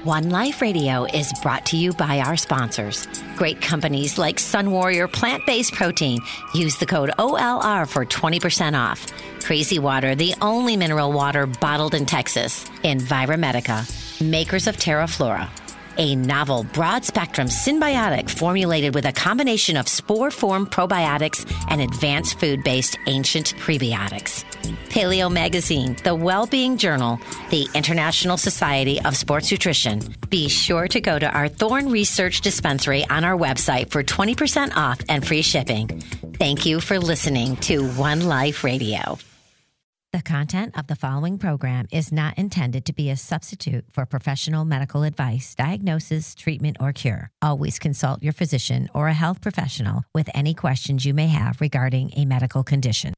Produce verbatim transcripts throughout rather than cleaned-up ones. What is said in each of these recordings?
One Life Radio is brought to you by our sponsors. Great companies like Sun Warrior Plant-Based Protein. Use the code O L R for twenty percent off. Crazy Water, the only mineral water bottled in Texas. Enviromedica, makers of TerraFlora. A novel broad-spectrum symbiotic formulated with a combination of spore-form probiotics and advanced food-based ancient prebiotics. Paleo Magazine, the well-being journal, the International Society of Sports Nutrition. Be sure to go to our Thorne Research Dispensary on our website for twenty percent off and free shipping. Thank you for listening to One Life Radio. The content of the following program is not intended to be a substitute for professional medical advice, diagnosis, treatment, or cure. Always consult your physician or a health professional with any questions you may have regarding a medical condition.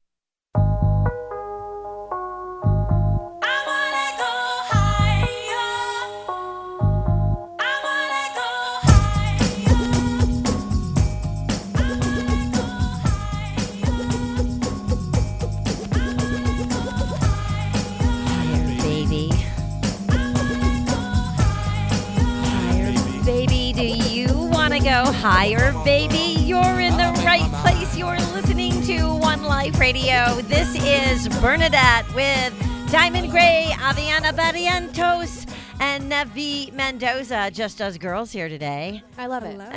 Go higher, baby. You're in the right place. You're listening to One Life Radio. This is Bernadette with Diamond Gray, Aviana Barrientos, and Navi Mendoza. Just us girls here today. I love it.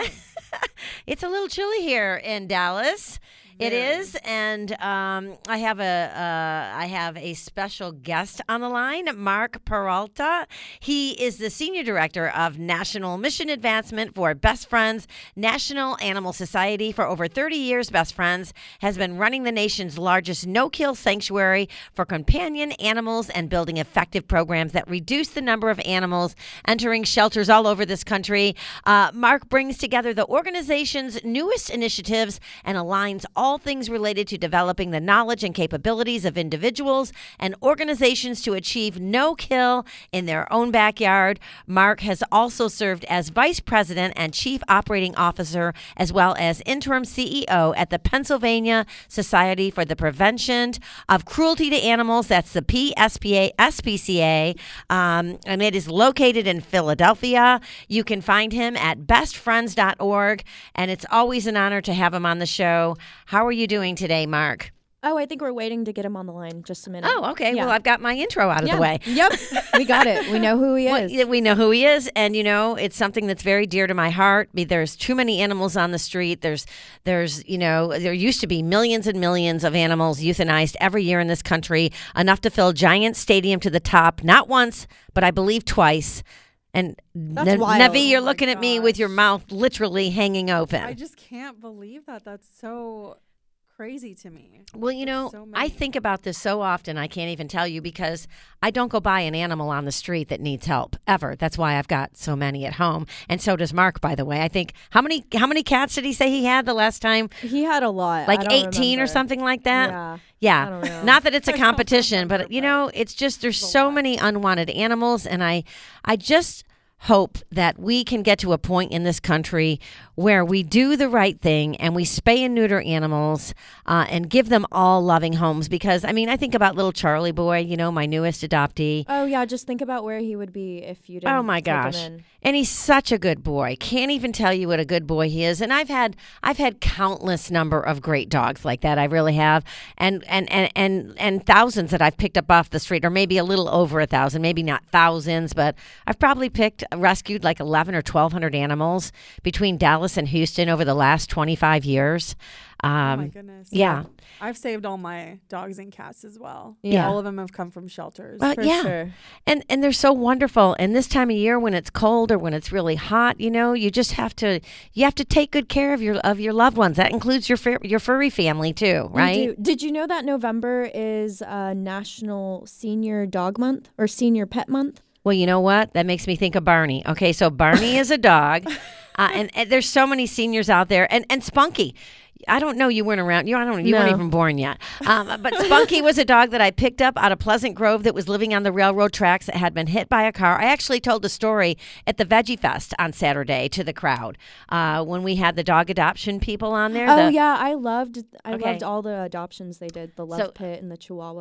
It's a little chilly here in Dallas. It is, and um, I have a uh, I have a special guest on the line, Mark Peralta. He is the Senior Director of National Mission Advancement for Best Friends National Animal Society. For over thirty years, Best Friends has been running the nation's largest no-kill sanctuary for companion animals and building effective programs that reduce the number of animals entering shelters all over this country. Uh, Mark brings together the organization's newest initiatives and aligns all all things related to developing the knowledge and capabilities of individuals and organizations to achieve no kill in their own backyard. Mark has also served as Vice President and Chief Operating Officer, as well as Interim C E O at the Pennsylvania Society for the Prevention of Cruelty to Animals. That's the P S P A, S P C A, um, and it is located in Philadelphia. You can find him at best friends dot org, and it's always an honor to have him on the show. How are you doing today, Mark? Oh, I think we're waiting to get him on the line. Just a minute. Oh, okay. Yeah. Well, I've got my intro out of yeah. the way. Yep. We got it. We know who he is. Well, we know who he is. And, you know, it's something that's very dear to my heart. There's too many animals on the street. There's, there's, you know, there used to be millions and millions of animals euthanized every year in this country, enough to fill Giant Stadium to the top, not once, but I believe twice. And That's N- wild. Navi, you're Oh looking my at me with your gosh. mouth literally hanging open. I just can't believe that. That's so crazy to me. Well, you know, so I many. think about this so often, I can't even tell you, because I don't go by an animal on the street that needs help ever. That's why I've got so many at home. And so does Mark, by the way. I think, how many how many cats did he say he had the last time? He had a lot. Like I don't eighteen or remember. something like that? Yeah. Yeah. I don't know. Not that it's a I don't competition, but, remember, you know, it's just there's it's a so lot. many unwanted animals. And I, I just hope that we can get to a point in this country where we do the right thing and we spay and neuter animals uh, and give them all loving homes. Because, I mean, I think about little Charlie boy, you know, my newest adoptee. Oh, yeah. Just think about where he would be if you didn't Oh my take him gosh. in. And he's such a good boy. Can't even tell you what a good boy he is. And I've had I've had countless number of great dogs like that. I really have. And and and and, and thousands that I've picked up off the street, or maybe a little over a thousand, maybe not thousands, but I've probably picked rescued like eleven or twelve hundred animals between Dallas and Houston over the last twenty-five years. Um, oh my goodness. yeah. I've saved all my dogs and cats as well. Yeah. All of them have come from shelters. Well, For yeah. sure. And and they're so wonderful. And this time of year when it's cold or when it's really hot, you know, you just have to you have to take good care of your of your loved ones. That includes your fur, your furry family too, We right? do. Did you know that November is uh, National Senior Dog Month or Senior Pet Month? Well, you know what? That makes me think of Barney. Okay, so Barney is a dog. Uh, and, and there's so many seniors out there. And and Spunky. I don't know. You weren't around. You I don't. You No. weren't even born yet. Um, but Spunky was a dog that I picked up out of Pleasant Grove that was living on the railroad tracks that had been hit by a car. I actually told the story at the Veggie Fest on Saturday to the crowd uh, when we had the dog adoption people on there. Oh the, yeah, I loved I Okay. loved all the adoptions they did. The Love So- Pit and the Chihuahua. Yeah.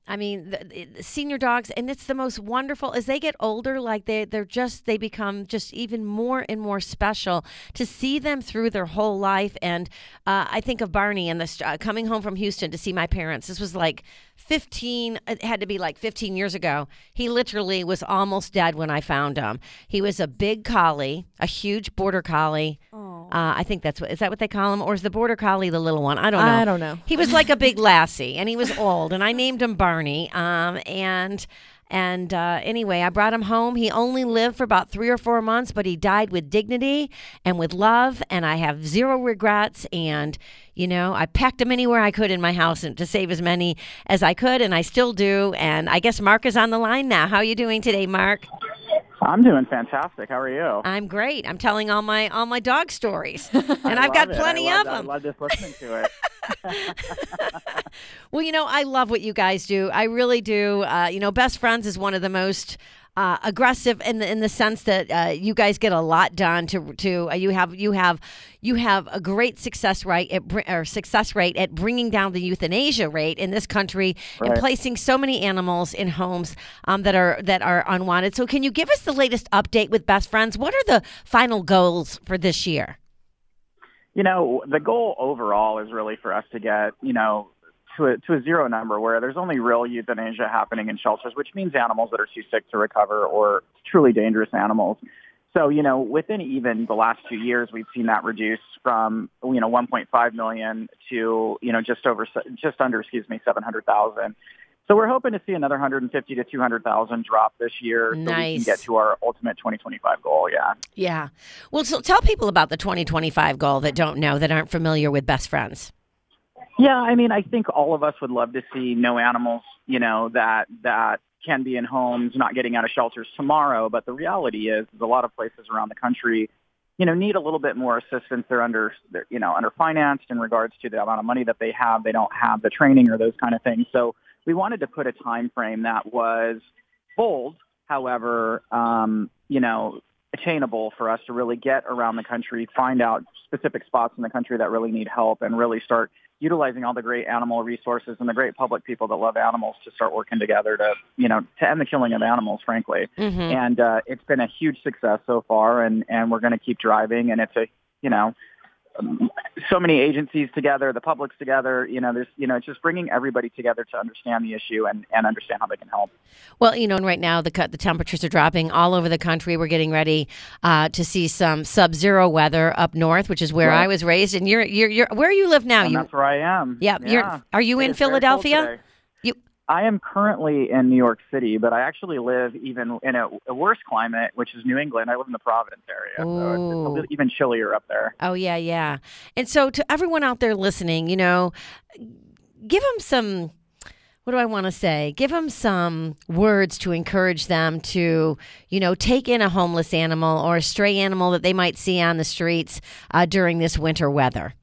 I mean, the, the senior dogs, and it's the most wonderful as they get older. Like they, they're just they become just even more and more special to see them through their whole life. And uh, I think of Barney and the uh, coming home from Houston to see my parents. This was like fifteen. It had to be like fifteen years ago. He literally was almost dead when I found him. He was a big collie, a huge border collie. Oh. Uh, I think that's what is that what they call him, or is the border collie the little one? I don't know. I don't know. He was like a big lassie, and he was old, and I named him Barney. Um, and and uh, anyway, I brought him home. He only lived for about three or four months, but he died with dignity and with love, and I have zero regrets. And you know, I packed him anywhere I could in my house and to save as many as I could, and I still do. And I guess Mark is on the line now. How are you doing today, Mark? I'm doing fantastic. How are you? I'm great. I'm telling all my all my dog stories, and I've got it. plenty I love, of them. I love just listening to it. Well, you know, I love what you guys do. I really do. Uh, you know, Best Friends is one of the most uh, aggressive in the in the sense that uh, you guys get a lot done. To to uh, you have you have you have a great success rate at br- or success rate at bringing down the euthanasia rate in this country Right. and placing so many animals in homes um, that are that are unwanted. So, can you give us the latest update with Best Friends? What are the final goals for this year? You know, the goal overall is really for us to get, you know, to a, to a zero number where there's only real euthanasia happening in shelters, which means animals that are too sick to recover or truly dangerous animals. So, you know, within even the last two years, we've seen that reduce from, you know, one point five million to, you know, just over, just under, excuse me, seven hundred thousand. So we're hoping to see another one hundred fifty to two hundred thousand drop this year so we Nice. can get to our ultimate twenty twenty-five goal, yeah. Yeah. Well, so tell people about the twenty twenty-five goal that don't know, that aren't familiar with Best Friends. Yeah, I mean, I think all of us would love to see no animals, you know, that that can be in homes, not getting out of shelters tomorrow. But the reality is, is a lot of places around the country, you know, need a little bit more assistance. They're under, they're, you know, underfinanced in regards to the amount of money that they have. They don't have the training or those kind of things. So we wanted to put a time frame that was bold, however, um, you know, attainable for us to really get around the country, find out specific spots in the country that really need help, and really start utilizing all the great animal resources and the great public people that love animals to start working together to, you know, to end the killing of animals, frankly. Mm-hmm. And uh, it's been a huge success so far, and, and we're going to keep driving. And it's a, you know, um, so many agencies together, the public's together, you know, there's, you know, it's just bringing everybody together to understand the issue and, and understand how they can help. Well, you know, and right now the the temperatures are dropping all over the country. We're getting ready uh, to see some sub-zero weather up north, which is where Right. I was raised. And you're you're you're where you live now? And You that's where I am. yeah. Yeah. You're are you It in is very cold Philadelphia? today. You I am currently in New York City, but I actually live even in a, a worse climate, which is New England. I live in the Providence area, so it's, it's a Ooh. little even chillier up there. oh yeah yeah. And so to everyone out there listening, you know, give them some. What do I want to say? Give them some words to encourage them to, you know, take in a homeless animal or a stray animal that they might see on the streets uh, during this winter weather.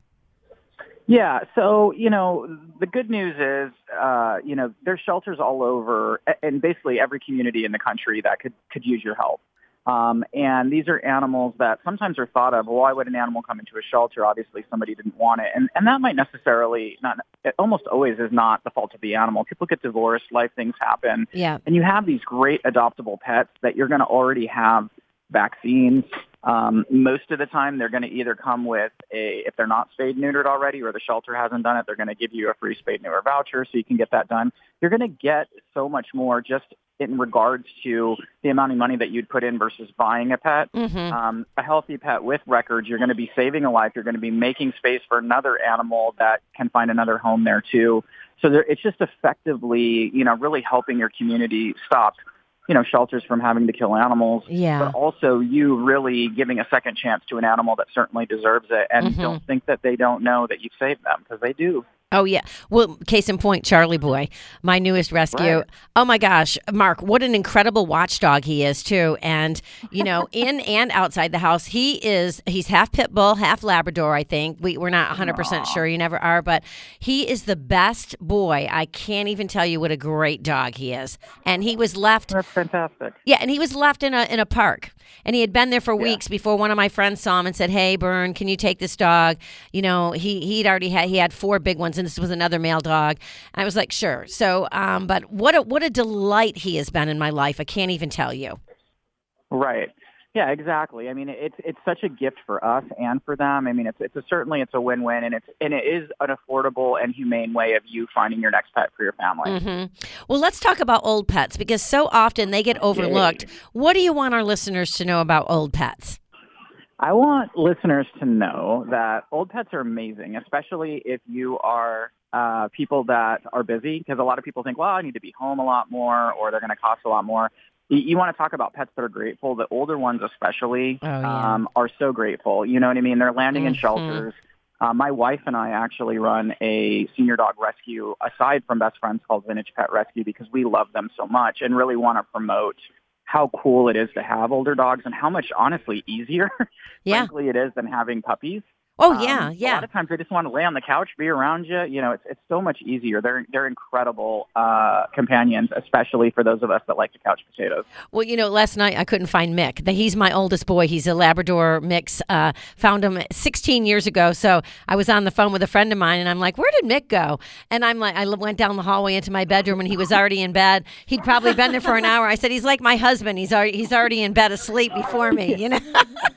Yeah, so, you know, the good news is, uh, you know, there's shelters all over, and basically every community in the country that could, could use your help. Um, and these are animals that sometimes are thought of, well, why would an animal come into a shelter? Obviously, somebody didn't want it. And, and that might necessarily, not, it almost always is not the fault of the animal. People get divorced, life things happen. Yeah. And you have these great adoptable pets that you're going to already have vaccines. Um, most of the time, they're going to either come with a, if they're not spayed and neutered already or the shelter hasn't done it, they're going to give you a free spayed neuter voucher so you can get that done. You're going to get so much more just in regards to the amount of money that you'd put in versus buying a pet. Mm-hmm. Um, a healthy pet with records, you're going to be saving a life. You're going to be making space for another animal that can find another home there too. So there, it's just effectively, you know, really helping your community stop, you know, shelters from having to kill animals. Yeah. But also you really giving a second chance to an animal that certainly deserves it. And Mhm. don't think that they don't know that you've saved them, because they do. Oh, yeah. Well, case in point, Charlie Boy, my newest rescue. Right. Oh, my gosh. Mark, what an incredible watchdog he is, too. And, you know, in and outside the house, he is, he's half pit bull, half Labrador, I think. We, we're not one hundred percent Aw. sure. You never are. But he is the best boy. I can't even tell you what a great dog he is. And he was left. That's fantastic. Yeah, and he was left in a in a park, and he had been there for Yeah. weeks before one of my friends saw him and said, "Hey, Bern, can you take this dog?" You know, he he'd already had he had four big ones pounds, and this was another male dog. I was like, sure. So, um, but what a, what a delight he has been in my life. I can't even tell you. Right. Yeah, exactly. I mean, it's it's such a gift for us and for them. I mean, it's it's a, certainly it's a win-win, and it's and it is an affordable and humane way of you finding your next pet for your family. Mm-hmm. Well, let's talk about old pets because so often they get overlooked. What do you want our listeners to know about old pets? I want listeners to know that old pets are amazing, especially if you are uh, people that are busy, because a lot of people think, well, I need to be home a lot more, or they're going to cost a lot more. You want to talk about pets that are grateful. The older ones especially oh, yeah. um, are so grateful. You know what I mean? They're landing mm-hmm. in shelters. Uh, my wife and I actually run a senior dog rescue aside from Best Friends called Vintage Pet Rescue because we love them so much and really want to promote how cool it is to have older dogs and how much, honestly, easier, yeah. frankly, it is than having puppies. Oh, yeah, um, yeah. A lot of times they just want to lay on the couch, be around you. You know, it's it's so much easier. They're they're incredible uh, companions, especially for those of us that like to couch potatoes. Well, you know, last night I couldn't find Mick. The- He's my oldest boy. He's a Labrador mix. Uh, found him sixteen years ago. So I was on the phone with a friend of mine, and I'm like, where did Mick go? And I'm like, I l- went down the hallway into my bedroom, and he was already in bed. He'd probably been there for an hour. I said, he's like my husband. He's already, he's already in bed asleep before me, you know?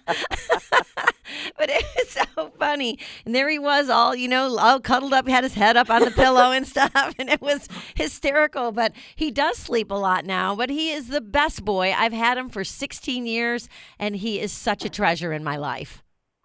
But it was so funny. And there he was all, you know, all cuddled up, had his head up on the pillow and stuff. And it was hysterical. But he does sleep a lot now. But he is the best boy. I've had him for sixteen years, and he is such a treasure in my life.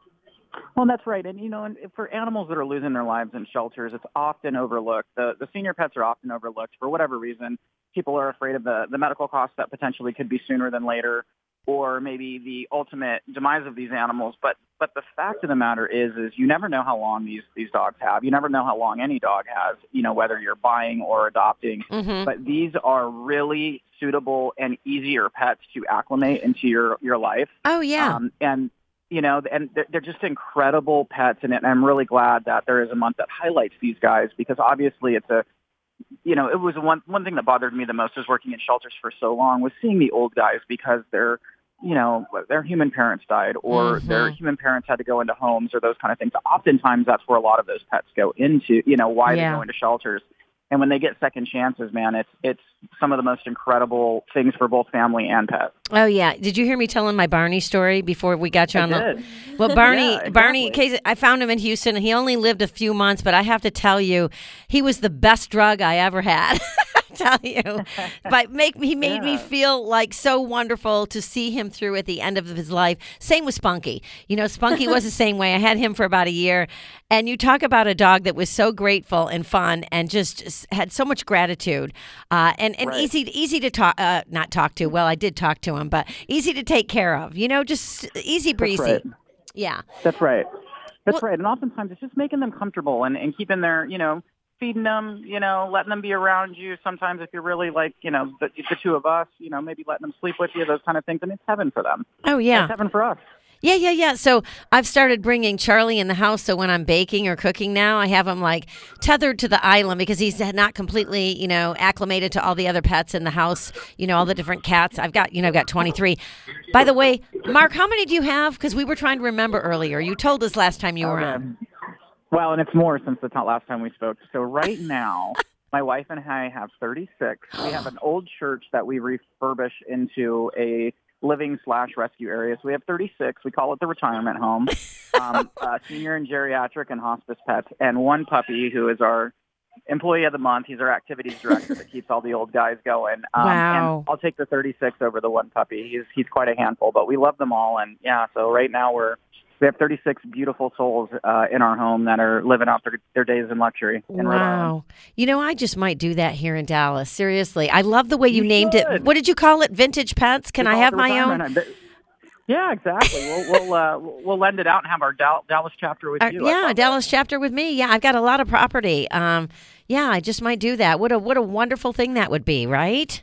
Well, that's right. And, you know, and for animals that are losing their lives in shelters, it's often overlooked. The, the senior pets are often overlooked for whatever reason. People are afraid of the, the medical costs that potentially could be sooner than later, or maybe the ultimate demise of these animals. But but the fact of the matter is, is you never know how long these, these dogs have. You never know how long any dog has, you know, whether you're buying or adopting. Mm-hmm. But these are really suitable and easier pets to acclimate into your, your life. Oh, yeah. Um, and, you know, and they're, they're just incredible pets. And I'm really glad that there is a month that highlights these guys because obviously it's a, you know, it was one one thing that bothered me the most was working in shelters for so long was seeing the old guys because their, you know, their human parents died or mm-hmm. their human parents had to go into homes or those kind of things. Oftentimes that's where a lot of those pets go into, you know, why yeah. they go into shelters. And when they get second chances, man, it's it's some of the most incredible things for both family and pet. Oh, yeah. Did you hear me telling my Barney story before we got you I on the... did. Well, Barney, Yeah, exactly. Barney, Casey, I found him in Houston. He only lived a few months, but I have to tell you, he was the best drug I ever had. I tell you, but make he made me Yeah. feel like so wonderful to see him through at the end of his life. Same with Spunky. You know, Spunky was the same way. I had him for about a year, and you talk about a dog that was so grateful and fun and just had so much gratitude, uh, and and Right. easy easy to talk, uh, not talk to. Well, I did talk to him, but easy to take care of. You know, just easy breezy. right. Yeah. That's right. That's Well- right. And oftentimes it's just making them comfortable and, and keeping their, you know, feeding them, you know, letting them be around you. Sometimes if you're really like, you know, the, the two of us, you know, maybe letting them sleep with you, those kind of things. And it's heaven for them. Oh, yeah. It's heaven for us. Yeah, yeah, yeah. So I've started bringing Charlie in the house. So when I'm baking or cooking now, I have him like tethered to the island because he's not completely, you know, acclimated to all the other pets in the house. You know, all the different cats. I've got, you know, I've got twenty-three. By the way, Mark, how many do you have? Because we were trying to remember earlier. You told us last time you were Okay. on. Well, and it's more since the t- last time we spoke. So right now, my wife and I have thirty-six. We have an old church that we refurbish into a living slash rescue area. So we have thirty-six. We call it the retirement home. Um, uh, senior and geriatric and hospice pets, and one puppy who is our employee of the month. He's our activities director that keeps all the old guys going. Um, Wow. And I'll take the thirty-six over the one puppy. He's he's quite a handful, but we love them all. And yeah, so right now we're we have thirty-six beautiful souls uh, in our home that are living out their, their days in luxury in Rhode Island. Wow. You know, I just might do that here in Dallas. Seriously. I love the way you, You named it. should. What did you call it? Vintage Pets? Can We I call it have the my own? retirement home. But- Yeah, exactly. We'll we'll uh, we'll lend it out and have our Dal- Dallas chapter with Uh, you. I yeah, thought Dallas chapter with me. Yeah, I've got a lot of property. Um, yeah, I just might do that. What a what a wonderful thing that would be, right?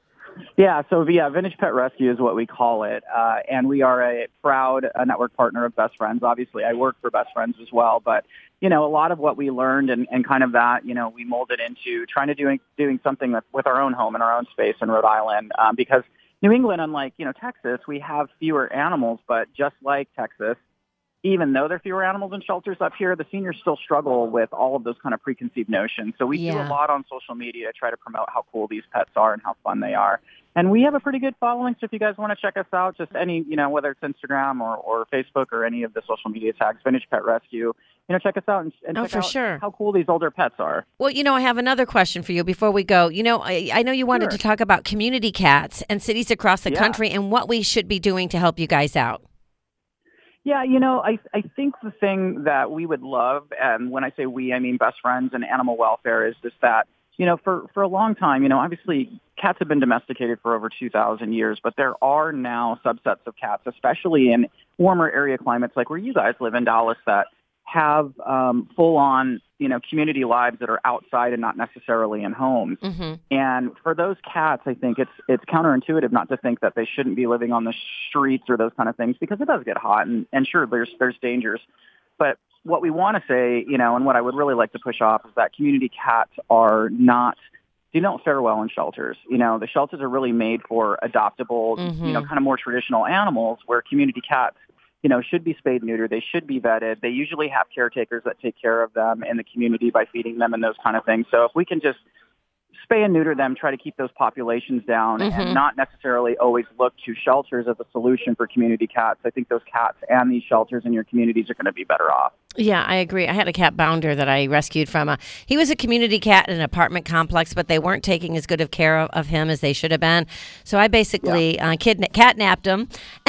Yeah, so yeah, Vintage Pet Rescue is what we call it, uh, and we are a proud uh, network partner of Best Friends. Obviously, I work for Best Friends as well, but you know, a lot of what we learned and, and kind of that, you know, we molded into trying to doing doing something with, with our own home and our own space in Rhode Island, um, because New England, unlike you know Texas, we have fewer animals, but just like Texas, even though there are fewer animals in shelters up here, the seniors still struggle with all of those kind of preconceived notions. So we do Yeah. a lot on social media to try to promote how cool these pets are and how fun they are. And we have a pretty good following, so if you guys want to check us out, just any, you know, whether it's Instagram or, or Facebook or any of the social media tags, Vintage Pet Rescue, you know, check us out and, and Oh, check for out sure. how cool these older pets are. Well, you know, I have another question for you before we go. You know, I, I know you wanted Sure. to talk about community cats and cities across the Yeah. country and what we should be doing to help you guys out. Yeah, you know, I I think the thing that we would love, and when I say we, I mean Best Friends and Animal Welfare, is just that, you know, for, for a long time, you know, obviously cats have been domesticated for over two thousand years, but there are now subsets of cats, especially in warmer area climates like where you guys live in Dallas, that have um, full-on, you know, community lives that are outside and not necessarily in homes. Mm-hmm. And for those cats, I think it's it's counterintuitive not to think that they shouldn't be living on the streets or those kind of things, because it does get hot, and, and sure, there's there's dangers. But what we want to say, you know, and what I would really like to push off is that community cats are not, they don't fare well in shelters. You know, the shelters are really made for adoptable, Mhm. you know, kind of more traditional animals, where community cats, you know, should be spayed and neutered. They should be vetted. They usually have caretakers that take care of them in the community by feeding them and those kind of things. So if we can just spay and neuter them, try to keep those populations down, Mhm. and not necessarily always look to shelters as a solution for community cats, I think those cats and these shelters in your communities are going to be better off. Yeah, I agree. I had a cat Bounder that I rescued from a. He was a community cat in an apartment complex, but they weren't taking as good of care of, of him as they should have been. So I basically uh, kidna- catnapped him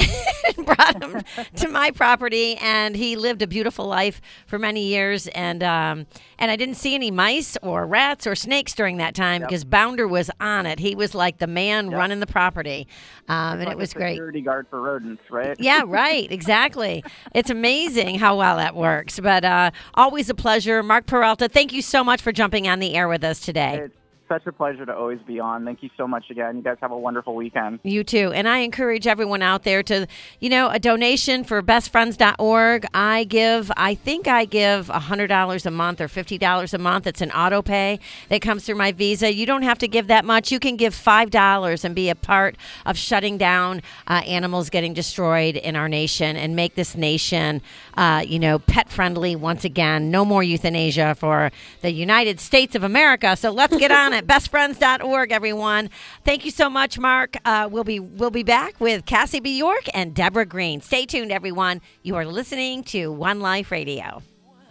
and brought him to my property, and he lived a beautiful life for many years. And um, and I didn't see any mice or rats or snakes during that time because Bounder was on it. He was like the man running the property, um, and Like it was a great. security guard for rodents, right? Yeah, right. Exactly. It's amazing how well that works. But uh, always a pleasure. Mark Peralta, thank you so much for jumping on the air with us today. It's such a pleasure to always be on. Thank you so much again. You guys have a wonderful weekend. You too. And I encourage everyone out there to, you know, a donation for best friends dot org. I give, I think I give one hundred dollars a month or fifty dollars a month. It's an auto pay that comes through my Visa. You don't have to give that much. You can give five dollars and be a part of shutting down uh, animals getting destroyed in our nation and make this nation, uh, you know, pet friendly once again. No more euthanasia for the United States of America. So let's get on it. best friends dot org, everyone. Thank you so much, Mark. Uh, we'll be we'll be back with Cassie B. York and Deborah Green. Stay tuned, everyone. You are listening to One Life Radio.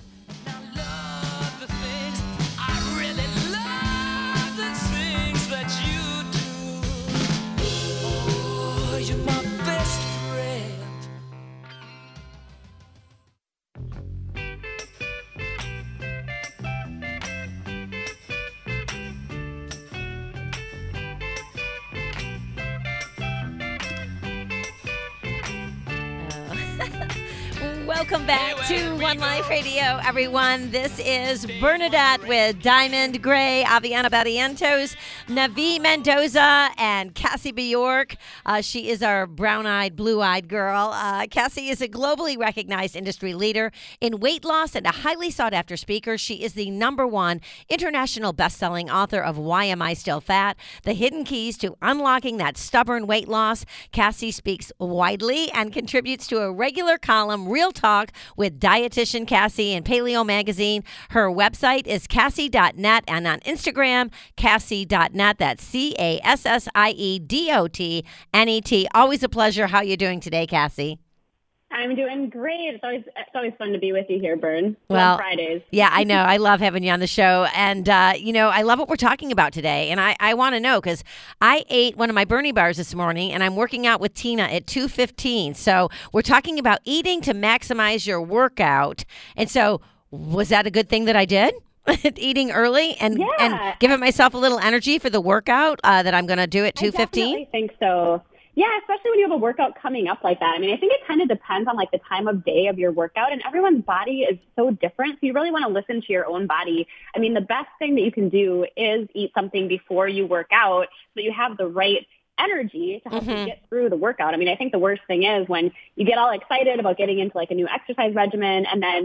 Welcome back to One Life Radio, everyone. This is Bernadette with Diamond Gray, Aviana Barrientos, Navi Mendoza, and Cassie B. York. Uh, she is our brown-eyed, blue-eyed girl. Uh, Cassie is a globally recognized industry leader in weight loss and a highly sought-after speaker. She is the number one international best-selling author of Why Am I Still Fat? The Hidden Keys to Unlocking That Stubborn Weight Loss. Cassie speaks widely and contributes to a regular column, Real Talk, with dietitian Cassie in Paleo Magazine. Her website is cassie dot net, and on Instagram, cassie dot net. That's C A S S I E D O T N E T. Always a pleasure. How are you doing today, Cassie? I'm doing great. It's always it's always fun to be with you here, Bern. Well, on Fridays. Yeah, I know. I love having you on the show. And, uh, you know, I love what we're talking about today. And I, I want to know because I ate one of my Bernie bars this morning, and I'm working out with Tina at two fifteen. So we're talking about eating to maximize your workout. And so was that a good thing that I did? Eating early and, Yeah. and giving myself a little energy for the workout uh, that I'm going to do at two I fifteen? definitely think so. Yeah, especially when you have a workout coming up like that. I mean, I think it kind of depends on like the time of day of your workout, and everyone's body is so different. So you really want to listen to your own body. I mean, the best thing that you can do is eat something before you work out so that you have the right energy to help Mm-hmm. you get through the workout. I mean, I think the worst thing is when you get all excited about getting into like a new exercise regimen and then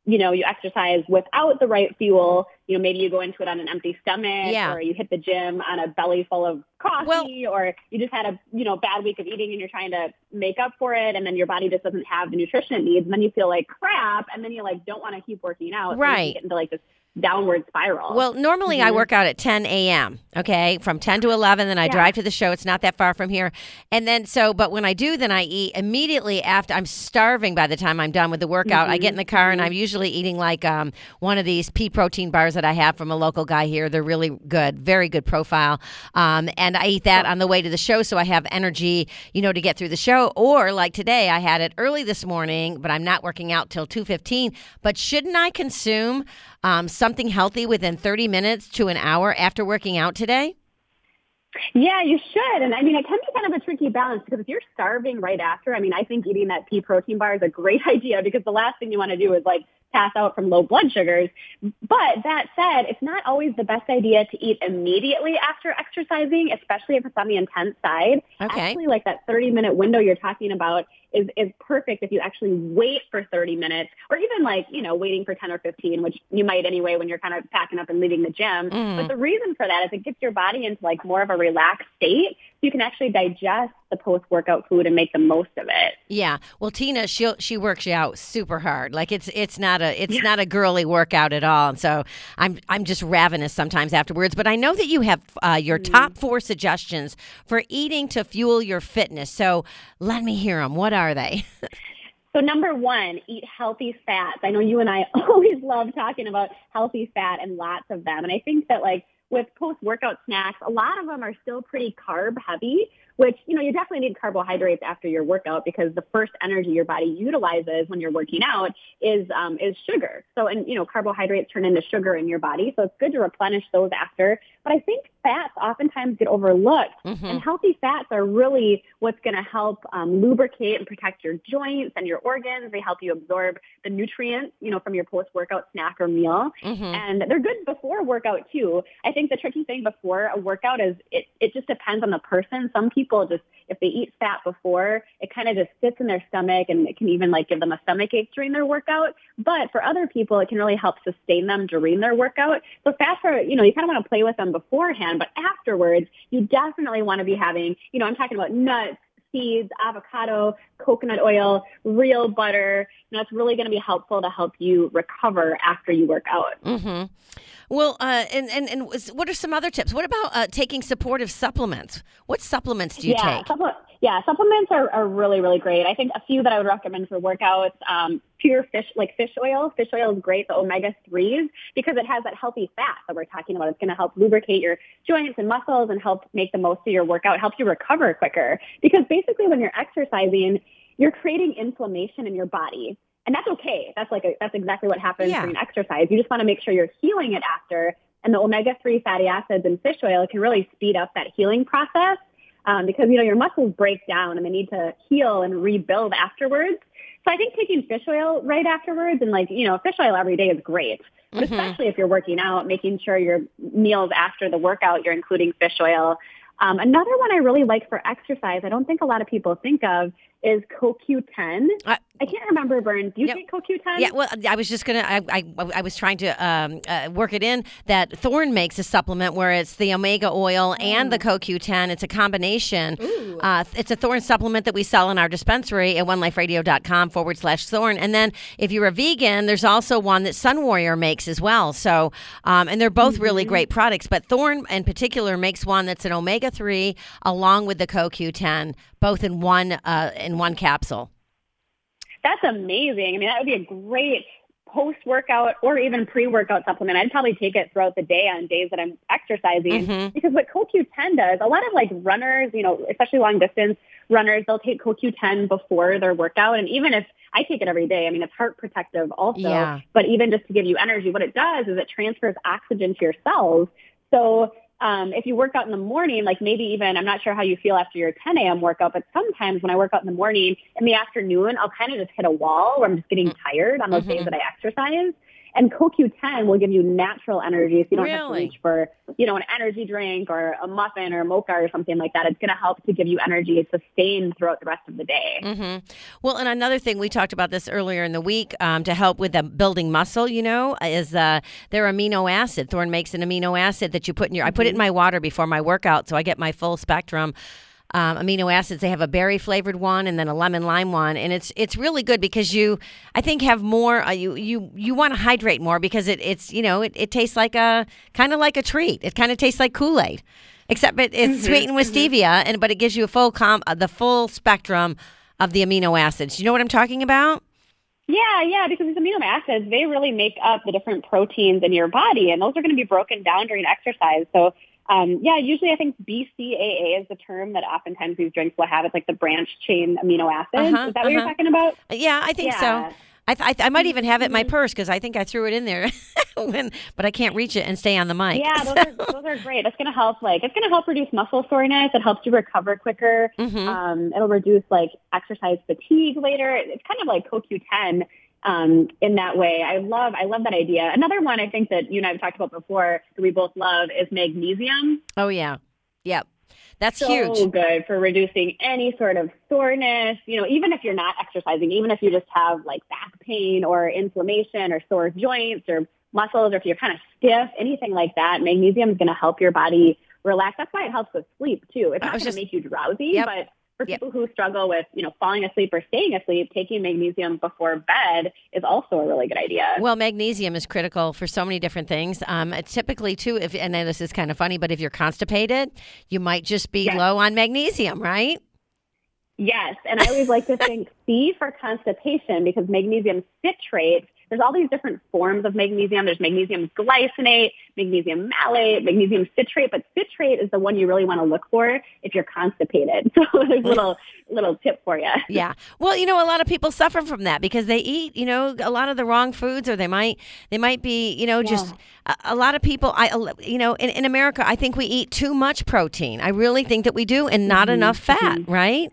you know, you exercise without the right fuel, you know, maybe you go into it on an empty stomach, Yeah. or you hit the gym on a belly full of coffee, Well- or you just had a, you know, bad week of eating and you're trying to make up for it, and then your body just doesn't have the nutrition it needs, and then you feel like crap, and then you like don't want to keep working out. So you Right. can get into like this downward spiral. Well, normally I work out at ten a.m., okay, from ten to eleven, then I Yeah. drive to the show. It's not that far from here. And then, so, but when I do, then I eat immediately after. I'm starving by the time I'm done with the workout. I get in the car and I'm usually eating like um, one of these pea protein bars that I have from a local guy here. They're really good, very good profile. Um, and I eat that on the way to the show so I have energy, you know, to get through the show. Or like today, I had it early this morning, but I'm not working out till two fifteen. But shouldn't I consume um, something healthy within thirty minutes to an hour after working out today? Yeah, you should. And I mean, it can be kind of a tricky balance, because if you're starving right after, I mean, I think eating that pea protein bar is a great idea, because the last thing you want to do is like pass out from low blood sugars. But that said, it's not always the best idea to eat immediately after exercising, especially if it's on the intense side. Okay. Actually, like that thirty minute window you're talking about is, is perfect if you actually wait for thirty minutes, or even like, you know, waiting for ten or fifteen, which you might anyway when you're kind of packing up and leaving the gym. Mm. But the reason for that is it gets your body into like more of a relaxed state. So you can actually digest the post-workout food and make the most of it. Yeah. Well, Tina, she she works you out super hard. Like it's it's not a it's not a girly workout at all. And so I'm I'm just ravenous sometimes afterwards. But I know that you have uh, your Mm-hmm. top four suggestions for eating to fuel your fitness. So let me hear them. What are they? So number one, eat healthy fats. I know you and I always love talking about healthy fat and lots of them. And I think that like with post-workout snacks, a lot of them are still pretty carb heavy, which, you know, you definitely need carbohydrates after your workout, because the first energy your body utilizes when you're working out is um, is sugar. So, and, you know, carbohydrates turn into sugar in your body. So it's good to replenish those after. But I think fats oftentimes get overlooked. Mm-hmm. And healthy fats are really what's going to help um, lubricate and protect your joints and your organs. They help you absorb the nutrients, you know, from your post-workout snack or meal. Mm-hmm. And they're good before workout too. I think the tricky thing before a workout is it, it just depends on the person. Some people just, if they eat fat before, it kind of just sits in their stomach, and it can even like give them a stomach ache during their workout. But for other people, it can really help sustain them during their workout. So fats are, you know, you kind of want to play with them beforehand, but afterwards, you definitely want to be having, you know, I'm talking about nuts, seeds, avocado, coconut oil, real butter. You know, it's really going to be helpful to help you recover after you work out. Mm-hmm. Well, uh, and, and, and what are some other tips? What about uh, taking supportive supplements? What supplements do you yeah, take? Supple- yeah, supplements are, are really, really great. I think a few that I would recommend for workouts, um, pure fish, like fish oil. Fish oil is great, the omega threes, because it has that healthy fat that we're talking about. It's going to help lubricate your joints and muscles and help make the most of your workout, help you recover quicker. Because basically when you're exercising, you're creating inflammation in your body. And that's okay. That's like a, that's exactly what happens Yeah. during exercise. You just want to make sure you're healing it after. And the omega three fatty acids in fish oil can really speed up that healing process, um, because, you know, your muscles break down and they need to heal and rebuild afterwards. So I think taking fish oil right afterwards, and like, you know, fish oil every day is great. But Mm-hmm. especially if you're working out, making sure your meals after the workout, you're including fish oil. Um, another one I really like for exercise, I don't think a lot of people think of, is C O Q ten. I- I can't remember, Vern. Do you Yep. take C O Q ten? Yeah, well, I was just gonna. I I, I was trying to um, uh, work it in that Thorne makes a supplement where it's the omega oil and the C O Q ten. It's a combination. Uh, it's a Thorne supplement that we sell in our dispensary at one life radio dot com forward slash Thorne. And then if you're a vegan, there's also one that Sun Warrior makes as well. So, um, and they're both really great products. But Thorne in particular makes one that's an omega three along with the C O Q ten, both in one uh, in one capsule. That's amazing. I mean, that would be a great post-workout or even pre-workout supplement. I'd probably take it throughout the day on days that I'm exercising, Mhm. because what C O Q ten does, a lot of like runners, you know, especially long distance runners, they'll take C O Q ten before their workout. And even if I take it every day, I mean, it's heart protective also, Yeah. but even just to give you energy, what it does is it transfers oxygen to your cells. So Um, if you work out in the morning, like maybe even, I'm not sure how you feel after your ten a.m. workout, but sometimes when I work out in the morning, in the afternoon, I'll kind of just hit a wall where I'm just getting tired on those Mhm. days that I exercise. And Co Q ten will give you natural energy, so you don't Really? have to reach for, you know, an energy drink or a muffin or a mocha or something like that. It's going to help to give you energy to sustain throughout the rest of the day. Mm-hmm. Well, and another thing, we talked about this earlier in the week, um, to help with the building muscle, you know, is uh, their amino acid. Thorne makes an amino acid that you put in your, I put it in my water before my workout, so I get my full spectrum um, amino acids. They have a berry flavored one and then a lemon lime one, and it's it's really good because you, I think, have more. Uh, you you you want to hydrate more because it it's you know it, it tastes like a kind of like a treat. It kind of tastes like Kool-Aid, except it, it's Mm-hmm, sweetened with mm-hmm. stevia, and but it gives you a full com uh, the full spectrum of the amino acids. You know what I'm talking about? Yeah, yeah, because these amino acids, they really make up the different proteins in your body, and those are going to be broken down during exercise. So, um, yeah, usually I think B C A A is the term that oftentimes these drinks will have. It's like the branched chain amino acids. Uh-huh, Is that what you're uh-huh. talking about? Yeah, I think Yeah. so. I, th- I, th- I might even have it in my purse because I think I threw it in there, when, but I can't reach it and stay on the mic. Yeah, those are, those are great. That's going to help, like, it's going to help reduce muscle soreness. It helps you recover quicker. Mhm. Um, it'll reduce, like, exercise fatigue later. It's kind of like Co Q ten um, in that way. I love, I love that idea. Another one I think that you and I have talked about before that we both love is magnesium. Oh, yeah. Yep. That's So huge. good for reducing any sort of soreness. You know, even if you're not exercising, even if you just have like back pain or inflammation or sore joints or muscles, or if you're kind of stiff, anything like that, magnesium is going to help your body relax. That's why it helps with sleep too. It's I not was going to just- make you drowsy, Yep. but for Yep. people who struggle with, you know, falling asleep or staying asleep, taking magnesium before bed is also a really good idea. Well, magnesium is critical for so many different things. Um, it's typically, too, if and then this is kind of funny, but if you're constipated, you might just be Yes. low on magnesium, right? Yes, and I always like to think C for constipation because magnesium citrate, there's all these different forms of magnesium. There's magnesium glycinate, magnesium malate, magnesium citrate, but citrate is the one you really want to look for if you're constipated. So there's a little, little tip for you. Yeah. Well, you know, a lot of people suffer from that because they eat, you know, a lot of the wrong foods, or they might, they might be, you know, just a, a lot of people. I, you know, in, in America, I think we eat too much protein. I really think that we do, and not enough fat, right?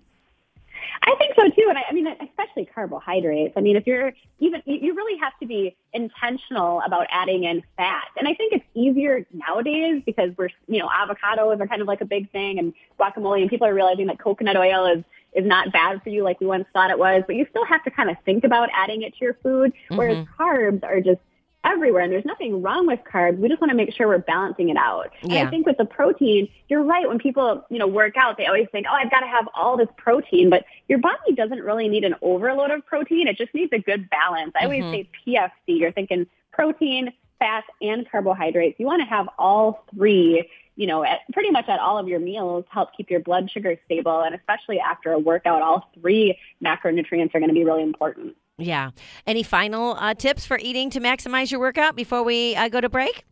I think so too, and I, I mean, especially carbohydrates. I mean, if you're even, you you really have to be intentional about adding in fat. And I think it's easier nowadays because we're, you know, avocados are kind of like a big thing, and guacamole, and people are realizing that coconut oil is is not bad for you like we once thought it was. But you still have to kind of think about adding it to your food. Whereas carbs are just everywhere, and there's nothing wrong with carbs. We just want to make sure we're balancing it out. Yeah. And I think with the protein, you're right. When people, you know, work out, they always think, oh, I've got to have all this protein, but your body doesn't really need an overload of protein. It just needs a good balance. I always say P F C. You're thinking protein, fats, and carbohydrates. You want to have all three, you know, at pretty much at all of your meals to help keep your blood sugar stable. And especially after a workout, all three macronutrients are going to be really important. Yeah. Any final uh, tips for eating to maximize your workout before we uh, go to break?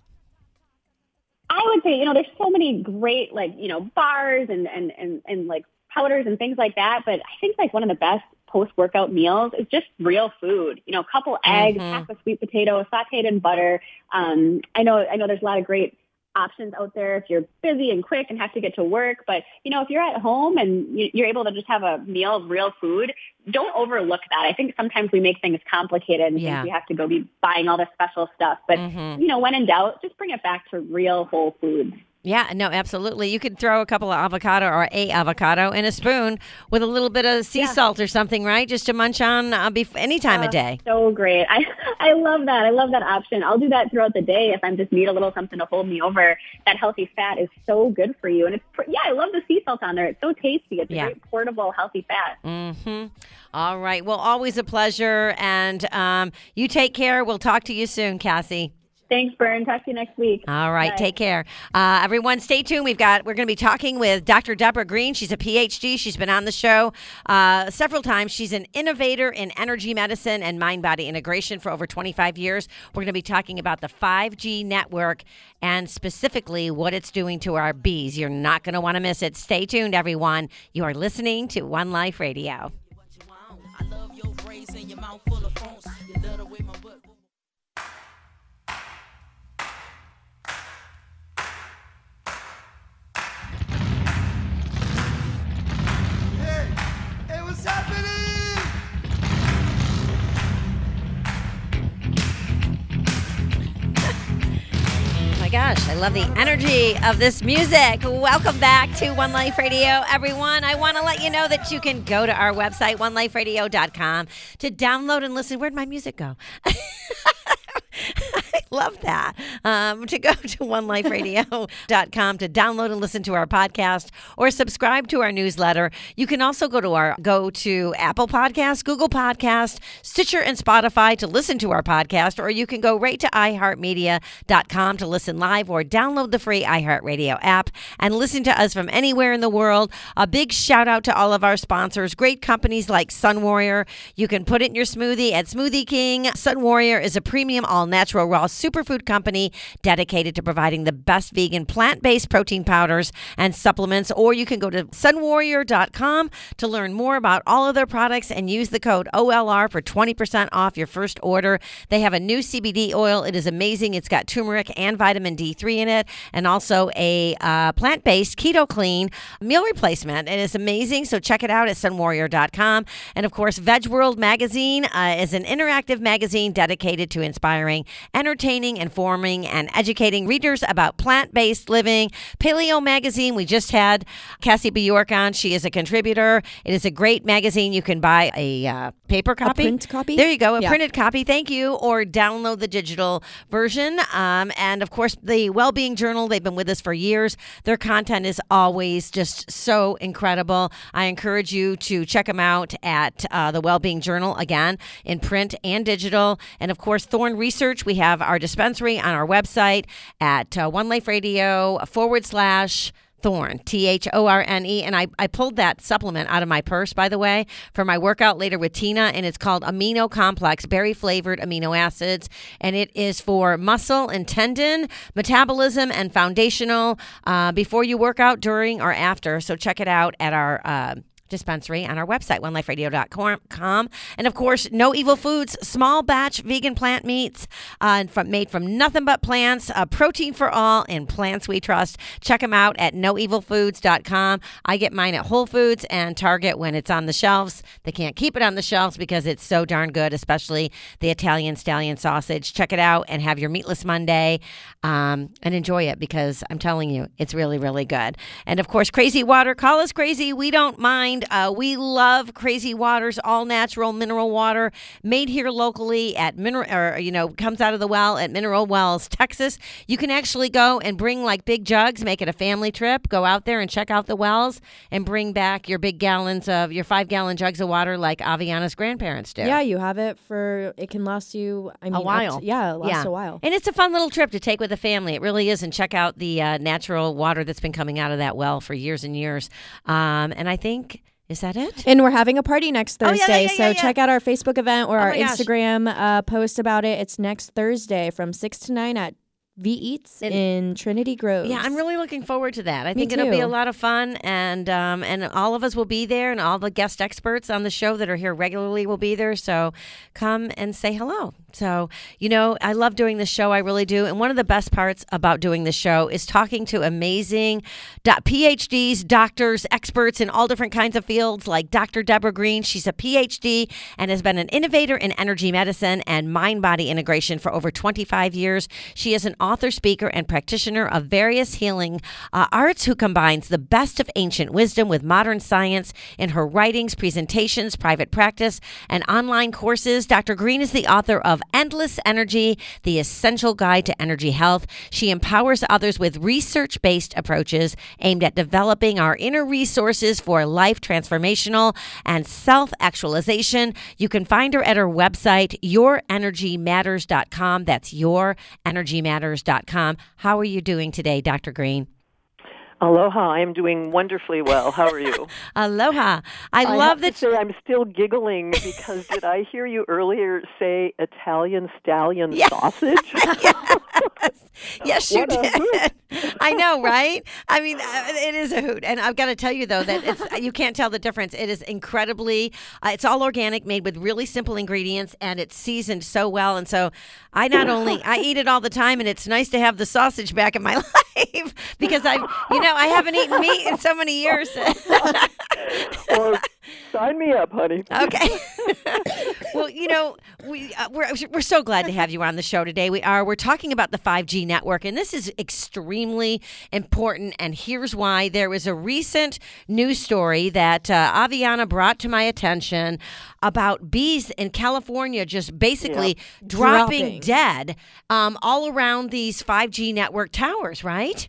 I would say, you know, there's so many great, like, you know, bars and, and, and, and like powders and things like that. But I think like one of the best post-workout meals is just real food. You know, a couple eggs, Mhm. half a sweet potato, sauteed in butter. Um, I know, I know there's a lot of great options out there if you're busy and quick and have to get to work. But, you know, if you're at home and you- you're able to just have a meal of real food, don't overlook that. I think sometimes we make things complicated and Yeah. think we have to go be buying all this special stuff. But, Mhm. you know, when in doubt, just bring it back to real whole foods. Yeah, no, absolutely. You could throw a couple of avocado or a avocado in a spoon with a little bit of sea Yeah. salt or something, right? Just to munch on uh, bef- any time of day. So great. I, I love that. I love that option. I'll do that throughout the day if I just need a little something to hold me over. That healthy fat is so good for you. And it's, pr- yeah, I love the sea salt on there. It's so tasty. It's Yeah. a great portable, healthy fat. Mm-hmm. All right. Well, always a pleasure. And um, you take care. We'll talk to you soon, Cassie. Thanks, Bern. Talk to you next week. All right, Bye. take care. Uh, everyone, stay tuned. We've got we're going to be talking with Doctor Deborah Green. She's a P H D. She's been on the show uh, several times. She's an innovator in energy medicine and mind-body integration for over twenty-five years. We're going to be talking about the five G network and specifically what it's doing to our bees. You're not going to want to miss it. Stay tuned, everyone. You are listening to One Life Radio. I love your braids and your mouth full of phones. You love the way my butt. Hey, hey, what's happening? I love the energy of this music. Welcome back to One Life Radio, everyone. I want to let you know that you can go to our website, one life radio dot com, to download and listen. Where'd my music go? I love that. Um, to go to one life radio dot com to download and listen to our podcast or subscribe to our newsletter. You can also go to our go to Apple Podcasts, Google Podcasts, Stitcher, and Spotify to listen to our podcast, or you can go right to i heart media dot com to listen live or download the free iHeartRadio app and listen to us from anywhere in the world. A big shout out to all of our sponsors, great companies like Sun Warrior. You can put it in your smoothie at Smoothie King. Sun Warrior is a premium all-natural raw superfood company dedicated to providing the best vegan plant-based protein powders and supplements. Or you can go to sun warrior dot com to learn more about all of their products and use the code O L R for twenty percent off your first order. They have a new C B D oil. It is amazing. It's got turmeric and vitamin D three in it, and also a uh, plant-based keto clean meal replacement. It is amazing. So check it out at sun warrior dot com. And of course, Veg World Magazine uh, is an interactive magazine dedicated to inspiring, entertaining, informing, and educating readers about plant-based living. Paleo Magazine, we just had Cassie Bjork on. She is a contributor. It is a great magazine. You can buy a uh, paper copy. A print copy? There you go, a Yeah. printed copy. Thank you. Or download the digital version. Um, and of course, the Wellbeing Journal, they've been with us for years. Their content is always just so incredible. I encourage you to check them out at uh, the Wellbeing Journal, again, in print and digital. And of course, Thorn Research, we have our dispensary on our website at uh, One Life Radio forward slash Thorn, T H O R N E. And I, I pulled that supplement out of my purse, by the way, for my workout later with Tina. And it's called Amino Complex, berry flavored amino acids. And it is for muscle and tendon, metabolism, and foundational uh, before you work out, during, or after. So check it out at our uh, dispensary on our website, one life radio dot com. And of course, No Evil Foods, small batch vegan plant meats uh, from, made from nothing but plants, uh, protein for all, and plants we trust. Check them out at no evil foods dot com. I get mine at Whole Foods and Target when it's on the shelves. They can't keep it on the shelves because it's so darn good, especially the Italian stallion sausage. Check it out and have your Meatless Monday um, and enjoy it, because I'm telling you, it's really, really good. And of course, Crazy Water. Call us crazy. We don't mind. Uh, we love Crazy Waters, all natural mineral water made here locally at mineral, or you know, comes out of the well at Mineral Wells, Texas. You can actually go and bring like big jugs, make it a family trip. Go out there and check out the wells and bring back your big gallons of your five gallon jugs of water, like Aviana's grandparents do. Yeah, you have it for, it can last you, I mean, a up while. to- yeah, it lasts Yeah. a while. And it's a fun little trip to take with the family. It really is. And check out the uh, natural water that's been coming out of that well for years and years. Um, and I think. Is that it? And we're having a party next Oh, yeah, Thursday, yeah, yeah, so yeah, yeah. check out our Facebook event or Oh our my gosh. Instagram uh, post about it. It's next Thursday from six to nine at V Eats And- in Trinity Grove. Yeah, I'm really looking forward to that. I Me think it'll be too. a lot of fun, and um, and all of us will be there, and all the guest experts on the show that are here regularly will be there. So come and say hello. So, you know, I love doing this show. I really do. And one of the best parts about doing this show is talking to amazing P H Ds, doctors, experts in all different kinds of fields, like Doctor Deborah Green. She's a P H D and has been an innovator in energy medicine and mind-body integration for over twenty-five years. She is an author, speaker, and practitioner of various healing uh, arts who combines the best of ancient wisdom with modern science in her writings, presentations, private practice, and online courses. Doctor Green is the author of Endless Energy, The Essential Guide to Energy Health. She empowers others with research-based approaches aimed at developing our inner resources for life transformational and self-actualization. You can find her at her website, your energy matters dot com. That's your energy matters dot com. How are you doing today, Doctor Green? Aloha, I am doing wonderfully well. How are you? Aloha. I, I love have that. to say I'm still giggling because did I hear you earlier say Italian stallion Yeah. sausage? yes, yes you What a did. I know, right? I mean, uh, it is a hoot. And I've got to tell you, though, that it's you can't tell the difference. It is incredibly, uh, it's all organic, made with really simple ingredients, and it's seasoned so well. And so I not only, I eat it all the time, and it's nice to have the sausage back in my life because I've, you know, I haven't eaten meat in so many years. Well, Sign me up, honey. Okay. Well, you know, we uh, we're we're so glad to have you on the show today. We are. We're talking about the five G network, and this is extremely important. And here's why: there was a recent news story that uh, Aviana brought to my attention about bees in California just basically yeah. dropping, dropping dead um, all around these five G network towers. Right?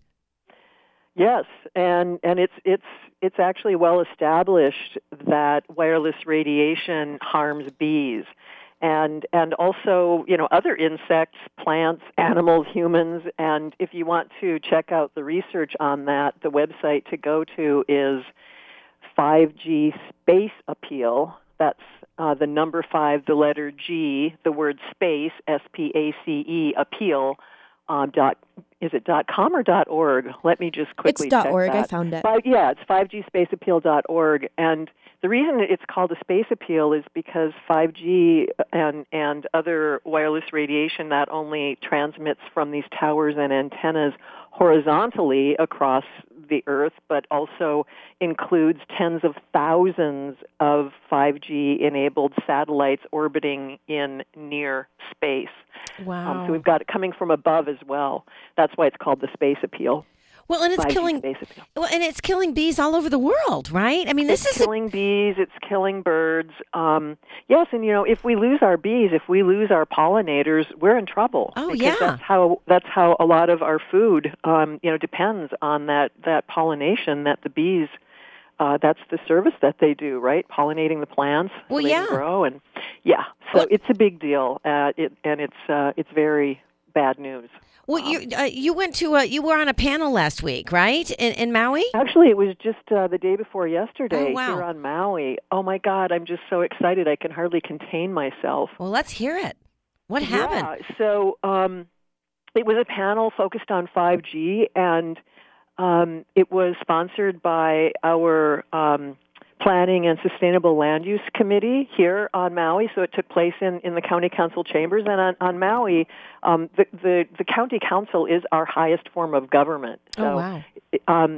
Yes, and and it's it's it's actually well established that wireless radiation harms bees, and and also you know other insects, plants, animals, humans. And if you want to check out the research on that, the website to go to is five G Space Appeal. That's uh, the number five, the letter G, the word space, S P A C E, appeal. Um, dot is it dot com or dot org? Let me just quickly It's dot check org. that. I found it. Five, yeah, it's five G space appeal dot org, and the reason it's called a space appeal is because five G and and other wireless radiation not only transmits from these towers and antennas horizontally across the Earth, but also includes tens of thousands of five G enabled satellites orbiting in near space. Wow. Um, so we've got it coming from above as well. That's why it's called the space appeal. Well, and it's five G killing. space appeal. Well, and it's killing bees all over the world, right? I mean, this It's is a- killing bees. It's killing birds. Um, yes, and you know, if we lose our bees, if we lose our pollinators, we're in trouble. Oh, because yeah. That's how that's how a lot of our food, um, you know, depends on that that pollination that the bees. Uh, that's the service that they do, right? Pollinating the plants so Well, they yeah. can grow, and yeah, so Well- it's a big deal. Uh, it, and it's uh, it's very bad news. Well, you uh, you went to a, you were on a panel last week, right? In, in Maui. Actually, it was just uh, the day before yesterday Oh, wow. here on Maui. Oh my God, I'm just so excited. I can hardly contain myself. Well, let's hear it. What happened? Yeah, so um, it was a panel focused on five G, and um, it was sponsored by our um, Planning and Sustainable Land Use Committee here on Maui. So it took place in, in the county council chambers, and on, on Maui, um, the, the the county council is our highest form of government. So, Oh, wow. Um,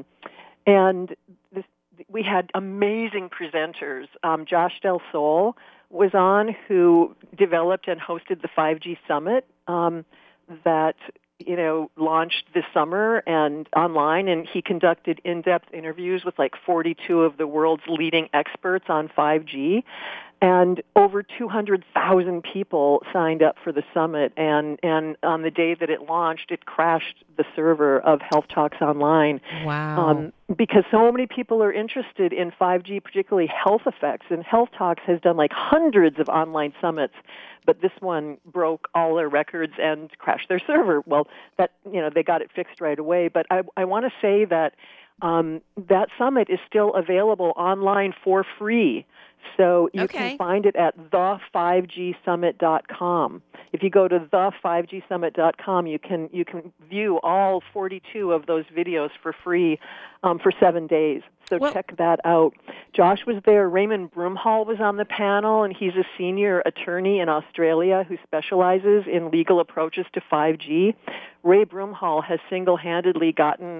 and this, we had amazing presenters. Um, Josh Del Sol was on, who developed and hosted the five G Summit um, that you know launched this summer and online, and he conducted in-depth interviews with like forty-two of the world's leading experts on five G. And over two hundred thousand people signed up for the summit, and, and on the day that it launched, it crashed the server of Health Talks Online. Wow. Um, because so many people are interested in five G, particularly health effects. And Health Talks has done like hundreds of online summits, but this one broke all their records and crashed their server. Well, that you know they got it fixed right away. But I, I want to say that um, that summit is still available online for free. So you Okay. can find it at the five G summit dot com. If you go to the five G summit dot com, you can you can view all forty-two of those videos for free um, for seven days. So Well- check that out. Josh was there. Raymond Broomhall was on the panel, and he's a senior attorney in Australia who specializes in legal approaches to five G. Ray Broomhall has single-handedly gotten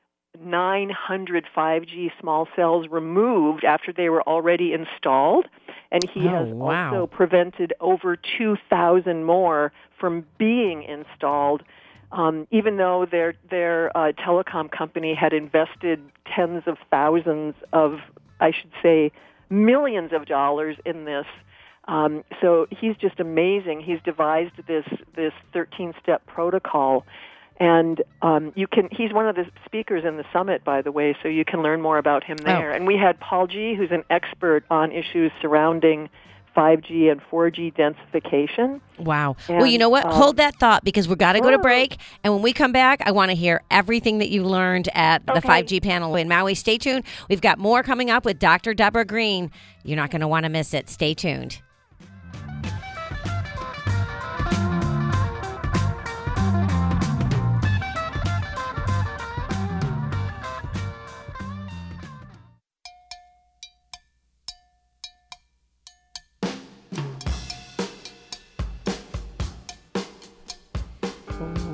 nine hundred five G small cells removed after they were already installed, and he Oh, has wow. also prevented over two thousand more from being installed, um, even though their their uh, telecom company had invested tens of thousands of, I should say, millions of dollars in this. Um, so he's just amazing. He's devised this this thirteen-step protocol. And um, you can—he's one of the speakers in the summit, by the way, so you can learn more about him there. Oh. And we had Paul G., who's an expert on issues surrounding five G and four G densification. Wow. And, well, you know what? um, Hold that thought, because we've got to go to Sure. break. And when we come back, I want to hear everything that you learned at the Okay. five G panel in Maui. Stay tuned. We've got more coming up with Doctor Deborah Green. You're not going to want to miss it. Stay tuned.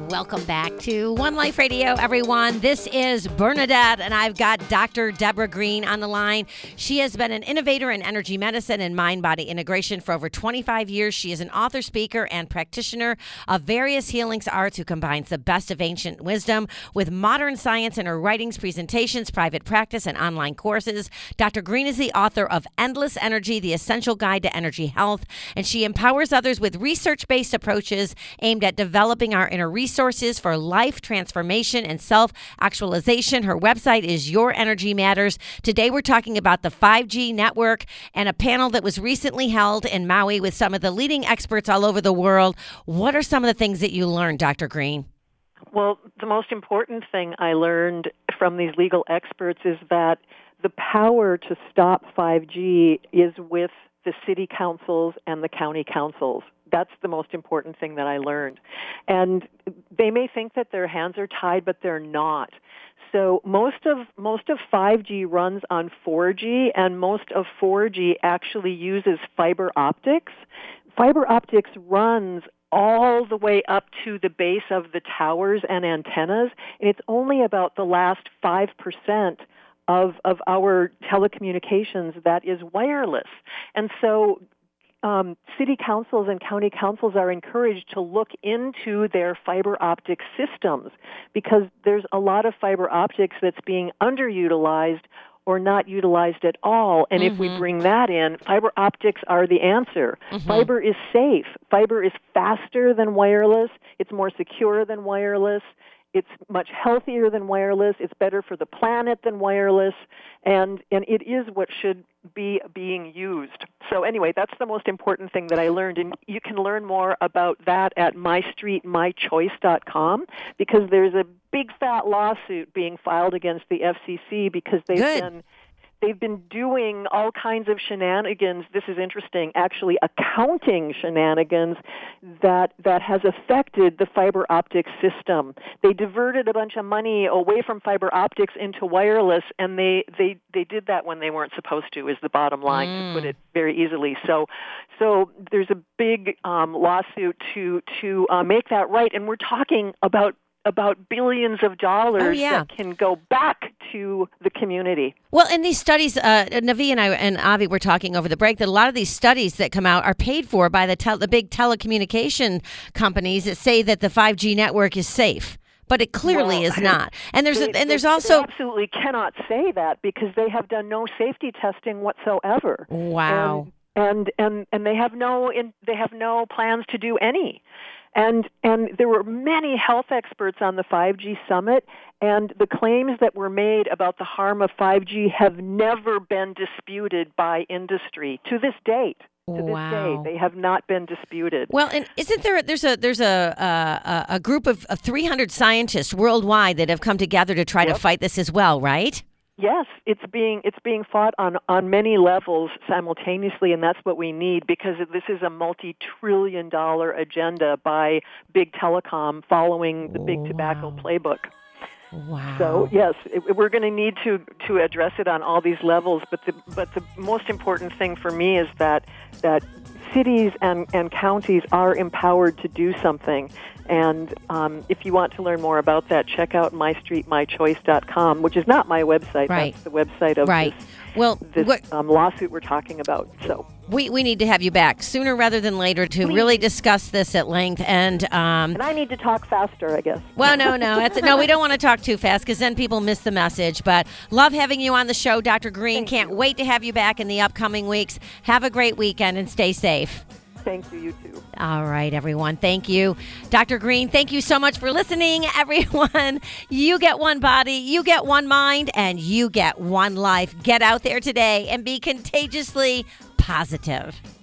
Welcome back to One Life Radio, everyone. This is Bernadette, and I've got Doctor Deborah Green on the line. She has been an innovator in energy medicine and mind-body integration for over twenty-five years. She is an author, speaker, and practitioner of various healing arts who combines the best of ancient wisdom with modern science in her writings, presentations, private practice, and online courses. Doctor Green is the author of Endless Energy, The Essential Guide to Energy Health, and she empowers others with research-based approaches aimed at developing our inner resources for life transformation and self-actualization. Her website is Your Energy Matters. Today we're talking about the five G network and a panel that was recently held in Maui with some of the leading experts all over the world. What are some of the things that you learned, Doctor Green? Well, the most important thing I learned from these legal experts is that the power to stop five G is with the city councils and the county councils. That's the most important thing that I learned. And they may think that their hands are tied, but they're not. So most of most of five G runs on four G, and most of four G actually uses fiber optics. Fiber optics runs all the way up to the base of the towers and antennas, and it's only about the last five percent of of our telecommunications that is wireless. And so Um, city councils and county councils are encouraged to look into their fiber optic systems because there's a lot of fiber optics that's being underutilized or not utilized at all. And mm-hmm. if we bring that in, fiber optics are the answer. Mm-hmm. Fiber is safe. Fiber is faster than wireless. It's more secure than wireless. It's much healthier than wireless. It's better for the planet than wireless. And, and it is what should be being used. So anyway, that's the most important thing that I learned. And you can learn more about that at my street my choice dot com because there's a big fat lawsuit being filed against the F C C because they've Good. been They've been doing all kinds of shenanigans. This is interesting, actually accounting shenanigans that that has affected the fiber optic system. They diverted a bunch of money away from fiber optics into wireless, and they, they, they did that when they weren't supposed to, is the bottom line, mm. to put it very easily. So so there's a big um, lawsuit to, to uh, make that right, and we're talking about about billions of dollars oh, yeah. that can go back to the community. Well, in these studies, uh, Navi and I and Avi were talking over the break that a lot of these studies that come out are paid for by the tel- the big telecommunication companies that say that the five G network is safe. But it clearly well, is not. And there's they, a, and there's they, also they absolutely cannot say that because they have done no safety testing whatsoever. Wow. And and and, and they have no in, they have no plans to do any. And and there were many health experts on the five G summit, and the claims that were made about the harm of five G have never been disputed by industry to this date. To wow. this day, they have not been disputed. Well, and isn't there? There's a there's a a, a group of three hundred scientists worldwide that have come together to try yep. to fight this as well, right? Yes, it's being it's being fought on, on many levels simultaneously, and that's what we need because this is a multi-trillion dollar agenda by big telecom following the big wow. tobacco playbook. Wow. So yes, it, we're going to need to to address it on all these levels. But the but the most important thing for me is that that cities and, and counties are empowered to do something. And um, if you want to learn more about that, check out my street my choice dot com, which is not my website. Right. That's the website of right. this, well, this um, lawsuit we're talking about. So we, we need to have you back sooner rather than later to Please. really discuss this at length. And um, and I need to talk faster, I guess. Well, no, no. That's, no, we don't want to talk too fast because then people miss the message. But love having you on the show, Doctor Green. Thank Can't you. wait to have you back in the upcoming weeks. Have a great weekend and stay safe. Thank you, you too. All right, everyone. Thank you. Doctor Green, thank you so much for listening, everyone. You get one body, you get one mind, and you get one life. Get out there today and be contagiously positive.